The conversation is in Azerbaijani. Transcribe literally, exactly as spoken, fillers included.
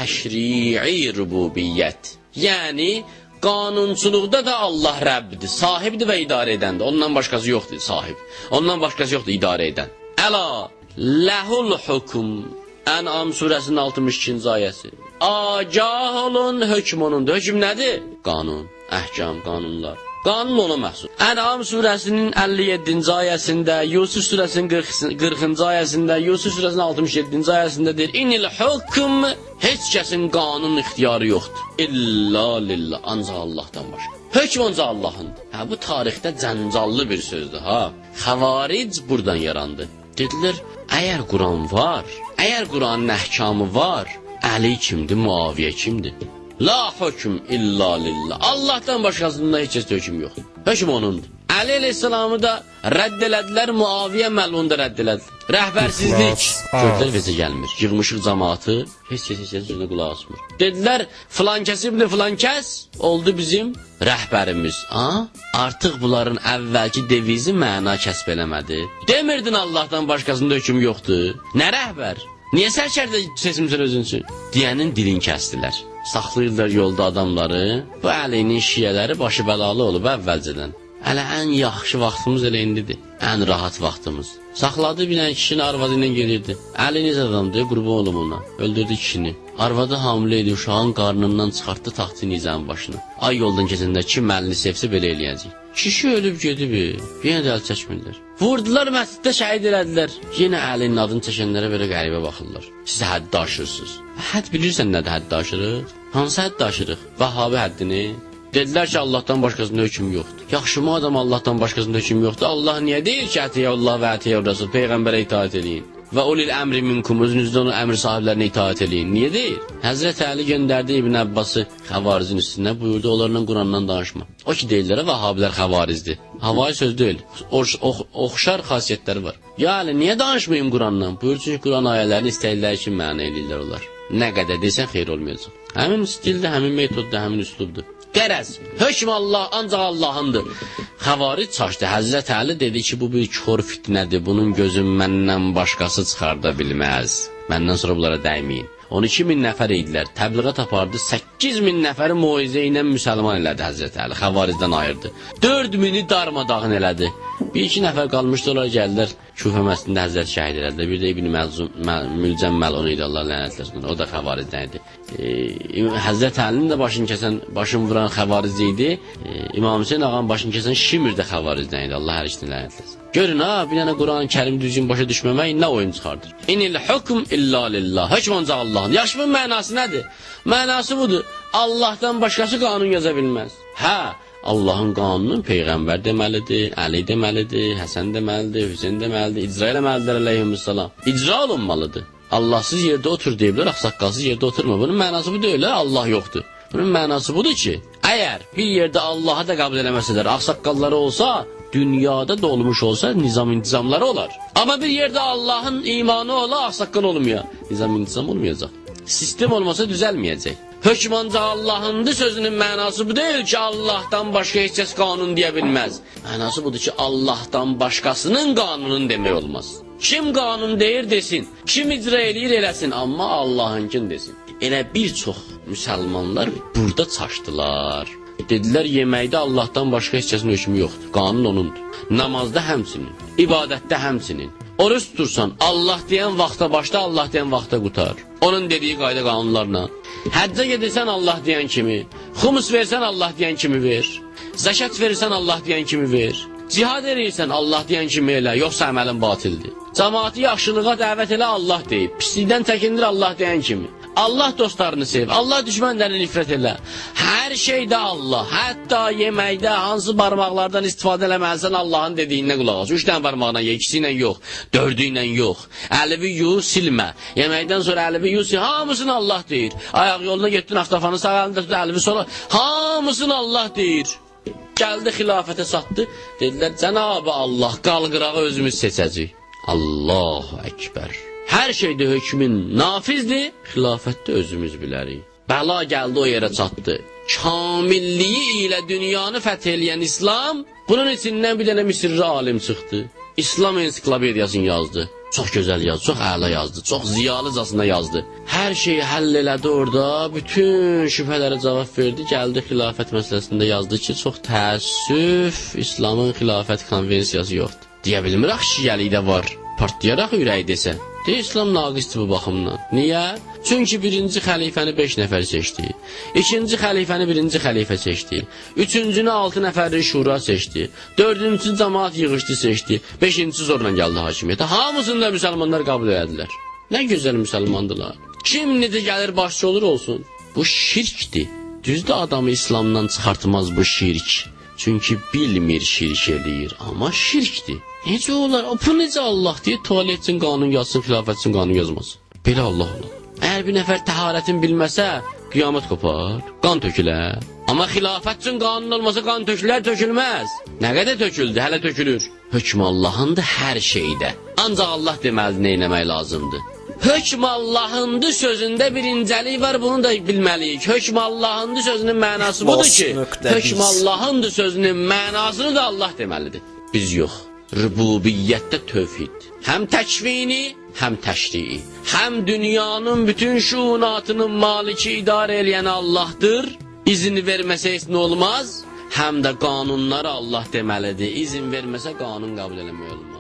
təşri'i rububiyyət. Yəni, qanunçuluqda da Allah Rəbbidir, sahibdir və idarə edəndir. Ondan başqası yoxdur sahib. Ondan başqası yoxdur idarə edən. Əla, ləhul hukm. Ən'am surəsinin altmış ikinci ayəsi. Agah olun, hökm onundur. Hökm nədir? Qanun, əhkam, qanunlar. Qanun ona məxsus. Ən'am surəsinin əlli yeddinci ayəsində, Yusuf surəsinin qırxıncı ayəsində, Yusuf surəsinin altmış yeddinci ayəsində deyir, İnil hukm, heç kəsin qanun ixtiyarı yoxdur. İlla lillah, ancaq Allahdan başqa. Hökm ancaq Allahındır. Hə, bu tarixdə cəncallı bir sözdür, ha. Xavaric buradan yarandı. Dedilər, əgər Quran var, əgər Quranın əhkamı var, Əli kimdir, Muaviyə kimdir? La hökm illa lillah. Allahdan başqasında heç kəsdə hökm yoxdur. Hökm onundur. Əli əleyhissalamı da rədd elədilər, Muaviyə məlunu da rədd elədilər. Rəhbərsizlik. Gördülər vecə gəlmir. Yığmışıq cəmaatı, heç kəs heç kəs sözünə qulaq asmır. Dedilər, filan kəs ibn filan kəs oldu bizim rəhbərimiz. Ha? Artıq bunların əvvəlki devizi məna kəsb eləmədi. Demirdin Allahdan başqasında hökm yoxdur. Nə rəhbər? Niyə sərkərdə seçimsən özün üçün? Deyənin dilini kəstilər. Saxlayırlar yolda adamları. Bu Əlinin şiyələri başı bəlalı olub əvvəlcədən. Hələ ən yaxşı vaxtımız elə indidir. Ən rahat vaxtımız. Saxladı bilən kişini arvadı ilə gelirdi. Əli necə adamdır, qurban olum ona. Öldürdü kişini. Arvadı hamilə idi, uşağın qarnından çıxartdı taxtı nizamın başına. Ay yoldan keçəndə kim əlini sevsə belə eləyəcək. Kişi ölüb gedib, yenə də əl çəkmirlər. Vurdular, məsciddə şəhid elədilər. Yenə Əlinin adını çəkənlərə belə qəribə baxırlar. Siz həddi aşırsınız. Hədd bilirsən nədir həddi aşırıq? Hansı həddi aşırıq? Vəhabi həddini. Dedilər ki, Allahdan başqasında hökm yoxdur. Yaxşı mı adam Allahdan başqasında hökm yoxdur? Allah niyə deyir ki, ətiyəllah və ətiyəl Rasul, Peyğəmbərə itaat edin? Və ulil əmri minkum, özünüzdə onun əmri sahiblərinə itaat edin. Niyə deyir? Həzrəti Əli göndərdi İbn Əbbası Xəvarizin üstünə, buyurdu, onlarla Qurandan danışma. O ki, deyirlərə Vəhabilər Xəvarizdir. Havai söz deyil, ox ox oxşar xasiyyətləri var. Yəni, niyə danışmayım Qurandan? Buyur, çünki Quran ayələrini istəkləri kimi məna eləyirlər onlar. Nə qədər desən xeyr olmayacaq. Həmin stildə, həmin metodda, həmin üslubdur. Qərəz, hökm Allah, ancaq Allahındır. Xəvaric çaşdı. Həzrət Əli dedi ki, bu bir kör fitnədir. Bunun gözün məndən başqası çıxarda bilməz. Məndən sonra bunlara dəyməyin. on iki min nəfər idilər. Təbliğat apardı. səkkiz min nəfəri moizə ilə müsəlman elədi Həzrət Əli. Xəvaricdən ayırdı. dörd mini darmadağın elədi. Bir iki nəfər qalmışdı, onlar gəldilər. Küfə məscidində Həzrət şəhid elədilər. Bir də İbn Mülcəm məlunu idi, Allah lənətləsin. O da xəvaricdən idi. E, Həzrət Əlinin də başını kəsən, başını vuran xəvaric idi. E, İmam Hüseyin ağanın başını kəsən Şimr də xəvaricdən idi. Allah hər işini lənətləsin. Görün ha, bir dənə Quran-ı Kərim düzgün başa düşməmək nə oyun çıxardır. İnil hukm illa lillah. Hökm ancaq Allahın. Yaxşı, bunun mənası nədir? Mənası budur. Allahdan başqası qanun yaza bilməz. Hə, Allahın qanunu Peyğəmbər deməlidir, Əli deməlidir, Həsən deməlidir, Hüseyin deməlidir, icra eləməlidir əleyhissalam. İcra olunmalıdır. Allahsız yerdə otur deyiblər, axsaqqalsız yerdə oturma. Bunun mənası bu deyil, Allah yoxdur. Bunun mənası budur ki, əgər bir yerdə Allahı da qəbul eləməsələr, axsaqqalları olsa, dünyada da olmuş olsa nizam intizamları olar. Amma bir yerdə Allahın imanı ola, axsaqqal olmuyor. Nizam intizam olmayacaq. Sistem olmasa düzəlməyəcək. Hökm ancaq Allahındır sözünün mənası bu deyil ki, Allahdan başqa heç kəs qanun deyə bilməz. Mənası budur ki, Allahdan başqasının qanunun demək olmaz. Kim qanun deyir desin, kim icra eləyir eləsin, amma Allahınkini desin. Elə bir çox müsəlmanlar burada çaşdılar. Dedilər, yeməkdə Allahdan başqa heç kəsin hökmü yoxdur. Qanun onundur. Namazda həmsinin, ibadətdə həmsinin. Oruç tutursan, Allah deyən vaxta başda, Allah deyən vaxta qutar. Onun dediyi qayda qanunlarla. Həccə gedirsən Allah deyən kimi, xumus versən Allah deyən kimi ver. Zəkat verirsən Allah deyən kimi ver. Cihad edirsən Allah deyən kimi elə, yoxsa əməlin batildir. Cəmaatı yaxşılığa dəvət elə Allah deyib, pislikdən çəkindir Allah deyən kimi. Allah dostlarını sev, Allah düşmənlərini nifrət elə. Hər şeydə Allah, hətta yeməkdə hansı barmaqlardan istifadə eləməlisən Allahın dediyindən qulaq as. Üç dənə barmaqla ye, ikisi ilə yox, dördü ilə yox. Əlivi yu, silmə. Yeməkdən sonra əlivi yu, sil. Hamısını Allah deyir. Ayaq yoluna getdin, axtafanı sağ əlində tut, əlivi sola. Hamısını Allah deyir. Gəldi xilafətə satdı. Dedilər, Cənab-ı Allah, qalqırağı özümüz seçəcək. Allahu Əkbər. Hər şeydə hökmün nafizdir, xilafətdə özümüz bilərik. Bəla gəldi, o yerə çatdı. Kamilliyi ilə dünyanı fəth eləyən İslam, bunun içindən bir dənə Misirli alim çıxdı. İslam ensiklopediyasını yazdı. Çox gözəl yazdı, çox əla yazdı, çox ziyalıcasına yazdı. Hər şeyi həll elədi orada, bütün şübhələrə cavab verdi. Gəldi xilafət məsələsində yazdı ki, çox təəssüf, İslamın xilafət konvensiyası yoxdur. Deyə bilmirək, şiəlikdə var. Partlayaraq ürəyi desə. Deyir, İslam naqisdir bu baxımdan. Niyə? Çünki birinci xəlifəni beş nəfər seçdi. İkinci xəlifəni birinci xəlifə seçdi. Üçüncünü altı nəfərli şura seçdi. Dördüncü cəmaat yığışdı seçdi. Beşinci zorla gəldi hakimiyyətə. Hamısını da müsəlmanlar qəbul edədilər. Nə gözəl müsəlmandılar. Kim necə gəlir başçı olur olsun. Bu şirkdir. Düzdür, adamı İslamdan çıxartmaz bu şirk. Çünki bilmir şirk eləyir. Amma şirkdir. Necə olar? O, bu necə Allah deyir, tuvalet üçün qanun yazsın, xilafət üçün qanun yazmasın. Belə Allah olar. Əgər bir nəfər təharətin bilməsə, qiyamət qopar, qan tökülər. Amma xilafət üçün qanun olmasa qan tökülər, tökülməz. Nə qədər töküldü, hələ tökülür. Hökm Allahındır hər şeydə. Ancaq Allah deməlidir, nə eləmək lazımdır. Hökm Allahındır sözündə bir incəlik var, bunu da bilməliyik. Hökm Allahındır sözünün mənası budur ki, hökm Allahındır sözünün mənasını da Allah deməlidir. Biz yox. Rübubiyyətdə tövhid. Həm təkvini, həm təşrii. Həm dünyanın bütün şuunatının maliki idarə eləyən Allahdır. İzin verməsə heç nə olmaz. Həm də qanunları Allah deməlidir. İzin verməsə qanun qəbul eləmək olmaz.